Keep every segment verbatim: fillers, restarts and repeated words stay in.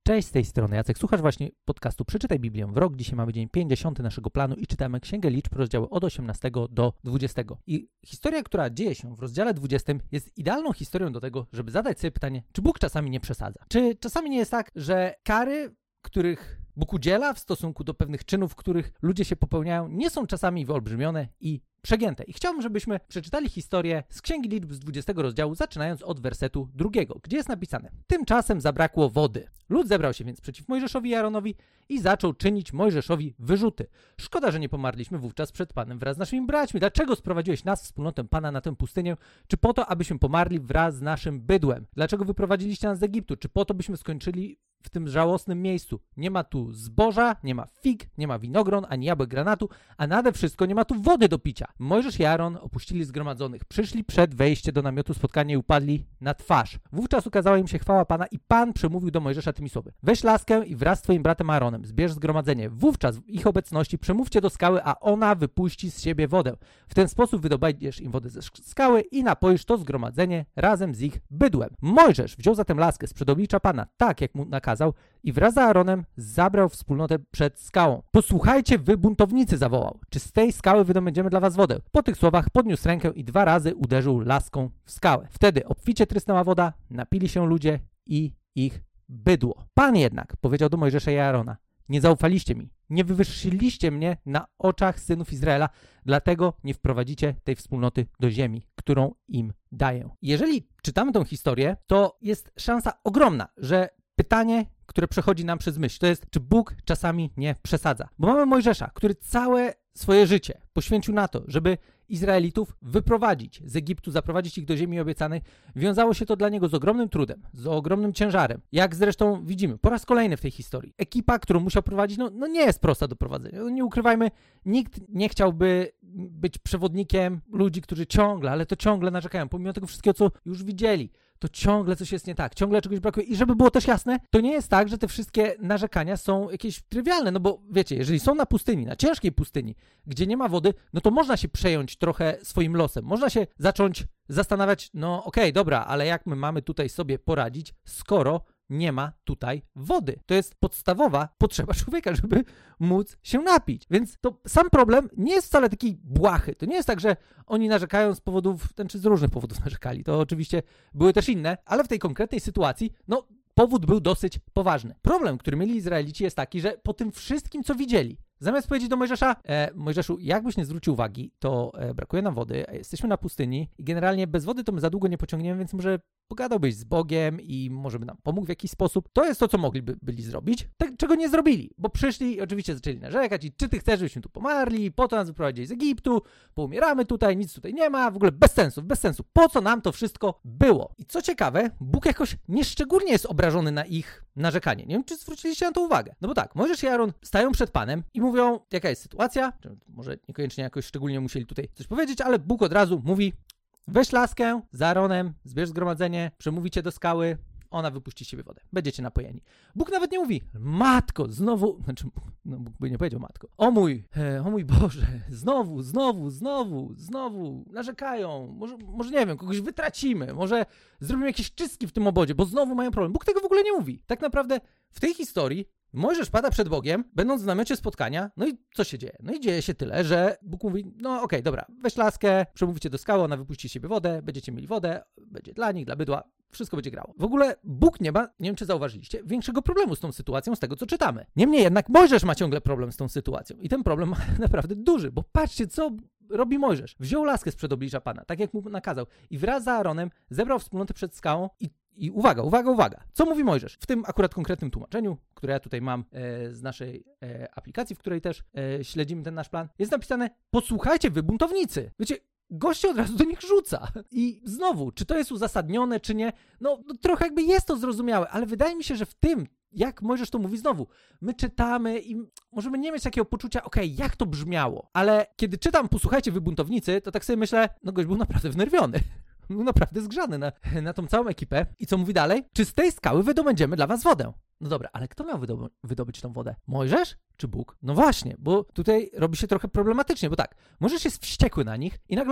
Cześć, z tej strony Jacek. Słuchasz właśnie podcastu Przeczytaj Biblię w rok. Dzisiaj mamy dzień pięćdziesiąty naszego planu i czytamy Księgę Liczb, rozdziały od osiemnastego do dwudziestego. I historia, która dzieje się w rozdziale dwudziestym, jest idealną historią do tego, żeby zadać sobie pytanie, czy Bóg czasami nie przesadza? Czy czasami nie jest tak, że kary, których Bóg udziela w stosunku do pewnych czynów, których ludzie się popełniają, nie są czasami wyolbrzymione i przegięte. I chciałbym, żebyśmy przeczytali historię z Księgi Liczb z dwudziestego rozdziału, zaczynając od wersetu drugiego, gdzie jest napisane: Tymczasem zabrakło wody. Lud zebrał się więc przeciw Mojżeszowi i Aaronowi i zaczął czynić Mojżeszowi wyrzuty. Szkoda, że nie pomarliśmy wówczas przed Panem wraz z naszymi braćmi. Dlaczego sprowadziłeś nas, wspólnotę Pana, na tę pustynię? Czy po to, abyśmy pomarli wraz z naszym bydłem? Dlaczego wyprowadziliście nas z Egiptu? Czy po to, byśmy skończyli w tym żałosnym miejscu? Nie ma tu zboża, nie ma fig, nie ma winogron, ani jabłek granatu, a nade wszystko nie ma tu wody do picia. Mojżesz i Aaron opuścili zgromadzonych, przyszli przed wejście do namiotu spotkania i upadli na twarz. Wówczas ukazała im się chwała Pana i Pan przemówił do Mojżesza tymi słowy: Weź laskę i wraz z twoim bratem Aaronem zbierz zgromadzenie. Wówczas w ich obecności przemówcie do skały, a ona wypuści z siebie wodę. W ten sposób wydobędziesz im wodę ze skały i napoisz to zgromadzenie razem z ich bydłem. Mojżesz wziął zatem laskę z oblicza Pana, tak jak mu nakazał, i wraz z Aaronem zabrał wspólnotę przed skałą. Posłuchajcie, wy buntownicy, zawołał. Czy z tej skały wydobędziemy dla was wodę? Po tych słowach podniósł rękę i dwa razy uderzył laską w skałę. Wtedy obficie trysnęła woda, napili się ludzie i ich bydło. Pan jednak powiedział do Mojżesza i Aarona: Nie zaufaliście mi, nie wywyższyliście mnie na oczach synów Izraela, dlatego nie wprowadzicie tej wspólnoty do ziemi, którą im daję. Jeżeli czytamy tą historię, to jest szansa ogromna, że pytanie, które przechodzi nam przez myśl, to jest, czy Bóg czasami nie przesadza. Bo mamy Mojżesza, który całe swoje życie poświęcił na to, żeby Izraelitów wyprowadzić z Egiptu, zaprowadzić ich do ziemi obiecanej. Wiązało się to dla niego z ogromnym trudem, z ogromnym ciężarem. Jak zresztą widzimy po raz kolejny w tej historii. Ekipa, którą musiał prowadzić, no, no nie jest prosta do prowadzenia. No nie ukrywajmy, nikt nie chciałby być przewodnikiem ludzi, którzy ciągle, ale to ciągle narzekają, pomimo tego wszystkiego, co już widzieli. To ciągle coś jest nie tak, ciągle czegoś brakuje. I żeby było też jasne, to nie jest tak, że te wszystkie narzekania są jakieś trywialne, no bo wiecie, jeżeli są na pustyni, na ciężkiej pustyni, gdzie nie ma wody, no to można się przejąć trochę swoim losem. Można się zacząć zastanawiać, no okej, okay, dobra, ale jak my mamy tutaj sobie poradzić, skoro nie ma tutaj wody. To jest podstawowa potrzeba człowieka, żeby móc się napić. Więc to sam problem nie jest wcale taki błahy. To nie jest tak, że oni narzekają z powodów, ten czy z różnych powodów narzekali. To oczywiście były też inne, ale w tej konkretnej sytuacji, no powód był dosyć poważny. Problem, który mieli Izraelici, jest taki, że po tym wszystkim, co widzieli, zamiast powiedzieć do Mojżesza: e, Mojżeszu, jakbyś nie zwrócił uwagi, to e, brakuje nam wody, e, jesteśmy na pustyni i generalnie bez wody to my za długo nie pociągniemy, więc może pogadałbyś z Bogiem i może by nam pomógł w jakiś sposób. To jest to, co mogliby byli zrobić, tak, czego nie zrobili, bo przyszli i oczywiście zaczęli narzekać i czy ty chcesz, żebyśmy tu pomarli, po to nas wyprowadzili z Egiptu, poumieramy tutaj, nic tutaj nie ma, w ogóle bez sensu, bez sensu. Po co nam to wszystko było? I co ciekawe, Bóg jakoś nieszczególnie jest obrażony na ich narzekanie. Nie wiem, czy zwróciliście na to uwagę. No bo tak, Mojżesz i Aaron stają przed Panem i mówią, jaka jest sytuacja, może niekoniecznie jakoś szczególnie musieli tutaj coś powiedzieć, ale Bóg od razu mówi: weź laskę z Aaronem, zbierz zgromadzenie, przemówicie do skały, ona wypuści z siebie wodę. Będziecie napojeni. Bóg nawet nie mówi: matko, znowu, znaczy, no Bóg by nie powiedział matko. O mój, e, o mój Boże, znowu, znowu, znowu, znowu narzekają. Może, może nie wiem, kogoś wytracimy, może zrobimy jakieś czystki w tym obozie, bo znowu mają problem. Bóg tego w ogóle nie mówi. Tak naprawdę w tej historii Mojżesz pada przed Bogiem, będąc w namiocie spotkania, no i co się dzieje? No i dzieje się tyle, że Bóg mówi: no okej, okay, dobra, weź laskę, przemówcie do skały, ona wypuści z siebie wodę, będziecie mieli wodę, będzie dla nich, dla bydła, wszystko będzie grało. W ogóle Bóg nie ma, nie wiem czy zauważyliście, większego problemu z tą sytuacją, z tego co czytamy. Niemniej jednak Mojżesz ma ciągle problem z tą sytuacją i ten problem ma naprawdę duży, bo patrzcie, co robi Mojżesz. Wziął laskę sprzed oblicza Pana, tak jak mu nakazał, i wraz z Aaronem zebrał wspólnotę przed skałą i I uwaga, uwaga, uwaga. Co mówi Mojżesz? W tym akurat konkretnym tłumaczeniu, które ja tutaj mam e, z naszej e, aplikacji, w której też e, śledzimy ten nasz plan, jest napisane: posłuchajcie, wy buntownicy. Wiecie, goście od razu do nich rzuca. I znowu, czy to jest uzasadnione, czy nie? No, no trochę jakby jest to zrozumiałe, ale wydaje mi się, że w tym, jak Mojżesz to mówi, znowu, my czytamy i możemy nie mieć takiego poczucia, okej, okay, jak to brzmiało, ale kiedy czytam posłuchajcie, wy buntownicy, to tak sobie myślę, no gość był naprawdę wnerwiony. Był naprawdę zgrzany na, na tą całą ekipę. I co mówi dalej? Czy z tej skały wydobędziemy dla was wodę? No dobra, ale kto miał wydob- wydobyć tą wodę? Mojżesz czy Bóg? No właśnie, bo tutaj robi się trochę problematycznie, bo tak, Mojżesz jest wściekły na nich i nagle mówi: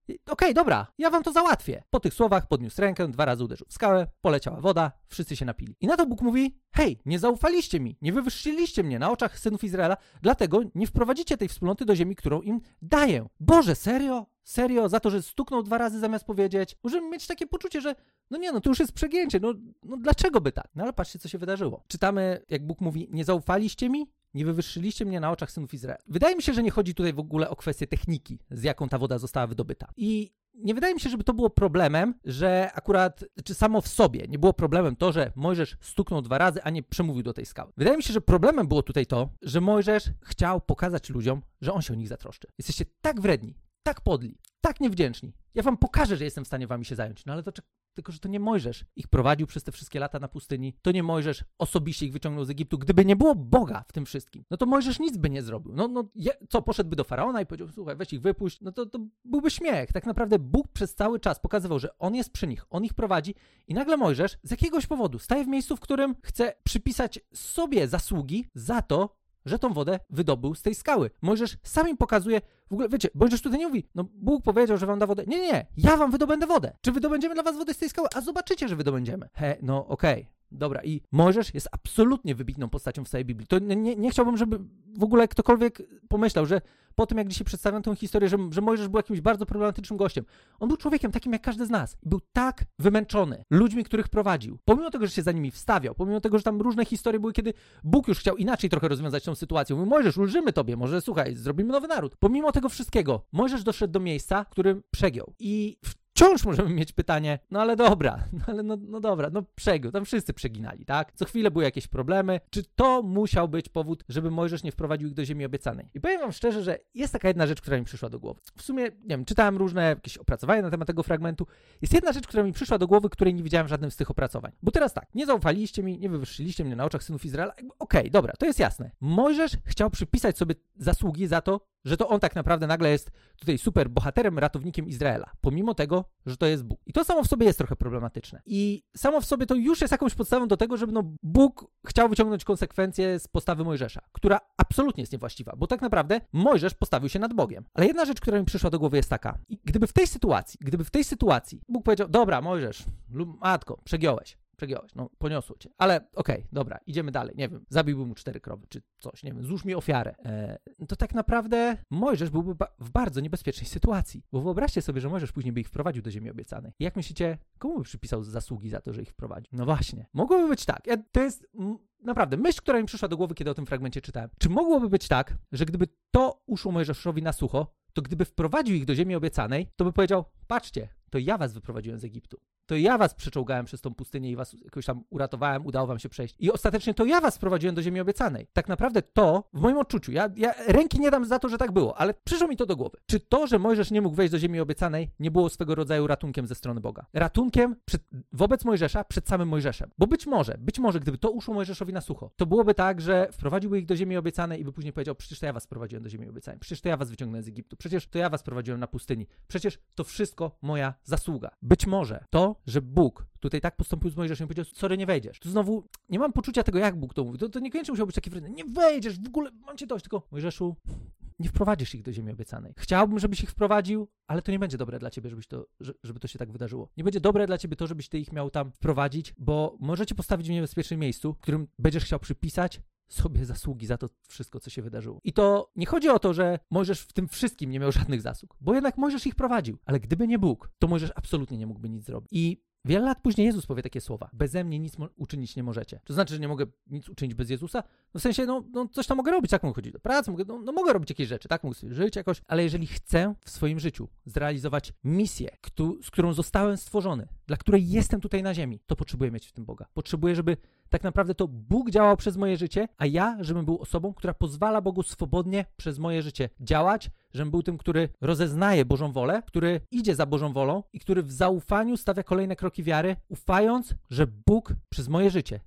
Okej, okay, dobra, ja wam to załatwię. Po tych słowach podniósł rękę, dwa razy uderzył w skałę, poleciała woda, wszyscy się napili. I na to Bóg mówi, hej, nie zaufaliście mi, nie wywyższyliście mnie na oczach synów Izraela, dlatego nie wprowadzicie tej wspólnoty do ziemi, którą im daję. Boże, serio? Serio? Za to, że stuknął dwa razy zamiast powiedzieć? Możemy mieć takie poczucie, że no nie, no to już jest przegięcie, no, no dlaczego by tak? No ale patrzcie, co się wydarzyło. Czytamy, jak Bóg mówi, nie zaufaliście mi? Nie wywyższyliście mnie na oczach synów Izraela. Wydaje mi się, że nie chodzi tutaj w ogóle o kwestię techniki, z jaką ta woda została wydobyta. I nie wydaje mi się, żeby to było problemem, że akurat, czy samo w sobie nie było problemem to, że Mojżesz stuknął dwa razy, a nie przemówił do tej skały. Wydaje mi się, że problemem było tutaj to, że Mojżesz chciał pokazać ludziom, że on się o nich zatroszczy. Jesteście tak wredni, tak podli, tak niewdzięczni. Ja wam pokażę, że jestem w stanie wami się zająć. No ale to tylko, że to nie Mojżesz ich prowadził przez te wszystkie lata na pustyni. To nie Mojżesz osobiście ich wyciągnął z Egiptu. Gdyby nie było Boga w tym wszystkim, no to Mojżesz nic by nie zrobił. No, no je, co, poszedłby do Faraona i powiedział, słuchaj, weź ich wypuść. No to, to byłby śmiech. Tak naprawdę Bóg przez cały czas pokazywał, że On jest przy nich, On ich prowadzi i nagle Mojżesz z jakiegoś powodu staje w miejscu, w którym chce przypisać sobie zasługi za to, że tą wodę wydobył z tej skały. Mojżesz sam im pokazuje, w ogóle, wiecie, Mojżesz tutaj nie mówi, no Bóg powiedział, że wam da wodę. Nie, nie, nie, ja wam wydobędę wodę. Czy wydobędziemy dla was wodę z tej skały? A zobaczycie, że wydobędziemy. He, no okej. Okay. Dobra, i Mojżesz jest absolutnie wybitną postacią w całej Biblii. To nie, nie chciałbym, żeby w ogóle ktokolwiek pomyślał, że po tym, jak dzisiaj przedstawiam tę historię, że, że Mojżesz był jakimś bardzo problematycznym gościem. On był człowiekiem takim jak każdy z nas. Był tak wymęczony ludźmi, których prowadził. Pomimo tego, że się za nimi wstawiał, pomimo tego, że tam różne historie były, kiedy Bóg już chciał inaczej trochę rozwiązać tę sytuację. Mówił, Mojżesz, ulżymy tobie, może słuchaj, zrobimy nowy naród. Pomimo tego wszystkiego, Mojżesz doszedł do miejsca, w którym przegiął. I wciąż możemy mieć pytanie, no ale dobra, no ale no, no dobra, no przegiął, tam wszyscy przeginali, tak? Co chwilę były jakieś problemy. Czy to musiał być powód, żeby Mojżesz nie wprowadził ich do ziemi obiecanej? I powiem wam szczerze, że jest taka jedna rzecz, która mi przyszła do głowy. W sumie, nie wiem, czytałem różne jakieś opracowania na temat tego fragmentu. Jest jedna rzecz, która mi przyszła do głowy, której nie widziałem w żadnym z tych opracowań. Bo teraz tak, nie zaufaliście mi, nie wywyższyliście mnie na oczach synów Izraela. Okej, okay, dobra, to jest jasne. Mojżesz chciał przypisać sobie zasługi za to, że to on tak naprawdę nagle jest tutaj super bohaterem, ratownikiem Izraela, pomimo tego, że to jest Bóg. I to samo w sobie jest trochę problematyczne. I samo w sobie to już jest jakąś podstawą do tego, żeby no Bóg chciał wyciągnąć konsekwencje z postawy Mojżesza, która absolutnie jest niewłaściwa, bo tak naprawdę Mojżesz postawił się nad Bogiem. Ale jedna rzecz, która mi przyszła do głowy jest taka. I gdyby w tej sytuacji, gdyby w tej sytuacji Bóg powiedział, dobra Mojżesz, lub matko, przegiąłeś. Przegiąłeś, no poniosło cię. Ale okej, okay, dobra, idziemy dalej, nie wiem, zabiłbym mu cztery krowy, czy coś, nie wiem, złóż mi ofiarę. Eee, to tak naprawdę Mojżesz byłby ba- w bardzo niebezpiecznej sytuacji, bo wyobraźcie sobie, że Mojżesz później by ich wprowadził do ziemi obiecanej. I jak myślicie, komu by przypisał zasługi za to, że ich wprowadził? No właśnie, mogłoby być tak. Ja, to jest m- naprawdę myśl, która mi przyszła do głowy, kiedy o tym fragmencie czytałem. Czy mogłoby być tak, że gdyby to uszło Mojżeszowi na sucho, to gdyby wprowadził ich do ziemi obiecanej, to by powiedział, patrzcie, to ja was wyprowadziłem z Egiptu. To ja was przeczołgałem przez tą pustynię i was jakoś tam uratowałem, udało wam się przejść. I ostatecznie to ja was sprowadziłem do ziemi obiecanej. Tak naprawdę to, w moim odczuciu, ja, ja ręki nie dam za to, że tak było, ale przyszło mi to do głowy. Czy to, że Mojżesz nie mógł wejść do ziemi obiecanej, nie było swego rodzaju ratunkiem ze strony Boga? Ratunkiem przed, wobec Mojżesza, przed samym Mojżeszem. Bo być może, być może, gdyby to uszło Mojżeszowi na sucho, to byłoby tak, że wprowadziłby ich do ziemi obiecanej i by później powiedział, przecież to ja was sprowadziłem do ziemi obiecanej, przecież to ja was wyciągnąłem z Egiptu, przecież to ja was prowadziłem na pustyni, przecież to wszystko moja zasługa. Być może to, że Bóg tutaj tak postąpił z Mojżeszem i powiedział, sorry, nie wejdziesz. Tu znowu nie mam poczucia tego, jak Bóg to mówi. To, to niekoniecznie musiał być taki wredny. Nie wejdziesz, w ogóle mam cię dość. Tylko Mojżeszu, nie wprowadzisz ich do ziemi obiecanej. Chciałbym, żebyś ich wprowadził, ale to nie będzie dobre dla ciebie, żebyś to, żeby to się tak wydarzyło. Nie będzie dobre dla ciebie to, żebyś ty ich miał tam wprowadzić, bo możecie postawić w niebezpiecznym miejscu, w którym będziesz chciał przypisać sobie zasługi za to wszystko, co się wydarzyło. I to nie chodzi o to, że Mojżesz w tym wszystkim nie miał żadnych zasług, bo jednak Mojżesz ich prowadził. Ale gdyby nie Bóg, to Mojżesz absolutnie nie mógłby nic zrobić. I wiele lat później Jezus powie takie słowa. Beze mnie nic mo- uczynić nie możecie. To znaczy, że nie mogę nic uczynić bez Jezusa? No w sensie, no, no coś tam mogę robić, tak mogę chodzić do pracy, mogę, no, no mogę robić jakieś rzeczy, tak mogę sobie żyć jakoś, ale jeżeli chcę w swoim życiu zrealizować misję, któ- z którą zostałem stworzony, dla której jestem tutaj na ziemi, to potrzebuję mieć w tym Boga. Potrzebuję, żeby tak naprawdę to Bóg działał przez moje życie, a ja, żebym był osobą, która pozwala Bogu swobodnie przez moje życie działać, żebym był tym, który rozeznaje Bożą wolę, który idzie za Bożą wolą i który w zaufaniu stawia kolejne kroki wiary, ufając, że Bóg przez moje życie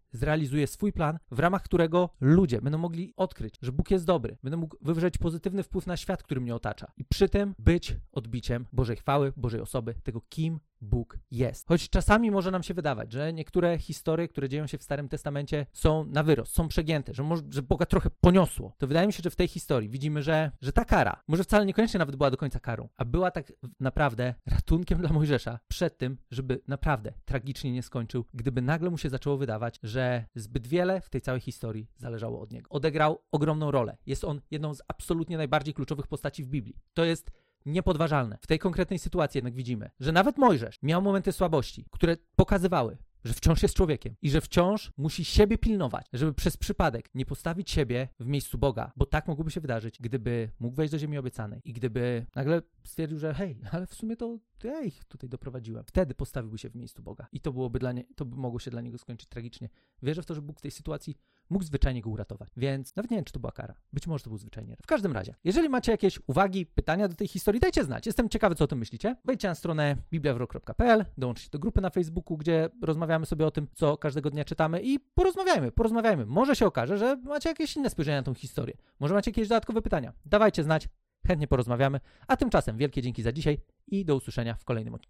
zrealizuje swój plan, w ramach którego ludzie będą mogli odkryć, że Bóg jest dobry, będą mógł wywrzeć pozytywny wpływ na świat, który mnie otacza i przy tym być odbiciem Bożej chwały, Bożej osoby, tego kim Bóg jest. Choć czasami może nam się wydawać, że niektóre historie, które dzieją się w Starym Testamencie są na wyrost, są przegięte, że, może, że Boga trochę poniosło, to wydaje mi się, że w tej historii widzimy, że, że ta kara może wcale niekoniecznie nawet była do końca karą, a była tak naprawdę ratunkiem dla Mojżesza przed tym, żeby naprawdę tragicznie nie skończył, gdyby nagle mu się zaczęło wydawać, że zbyt wiele w tej całej historii zależało od niego. Odegrał ogromną rolę. Jest on jedną z absolutnie najbardziej kluczowych postaci w Biblii. To jest niepodważalne. W tej konkretnej sytuacji jednak widzimy, że nawet Mojżesz miał momenty słabości, które pokazywały, że wciąż jest człowiekiem i że wciąż musi siebie pilnować, żeby przez przypadek nie postawić siebie w miejscu Boga, bo tak mogłoby się wydarzyć, gdyby mógł wejść do ziemi obiecanej i gdyby nagle stwierdził, że hej, ale w sumie to ja ich tutaj doprowadziłem. Wtedy postawiłby się w miejscu Boga i to byłoby dla nie, to by mogło się dla niego skończyć tragicznie. Wierzę w to, że Bóg w tej sytuacji mógł zwyczajnie go uratować, więc nawet nie wiem, czy to była kara. Być może to był zwyczajnie. W każdym razie, jeżeli macie jakieś uwagi, pytania do tej historii, dajcie znać. Jestem ciekawy, co o tym myślicie. Wejdźcie na stronę biblia w rok kropka p l, dołączcie do grupy na Facebooku, gdzie rozmawiamy sobie o tym, co każdego dnia czytamy i porozmawiajmy, porozmawiajmy. Może się okaże, że macie jakieś inne spojrzenie na tą historię. Może macie jakieś dodatkowe pytania. Dawajcie znać, chętnie porozmawiamy. A tymczasem wielkie dzięki za dzisiaj i do usłyszenia w kolejnym odcinku.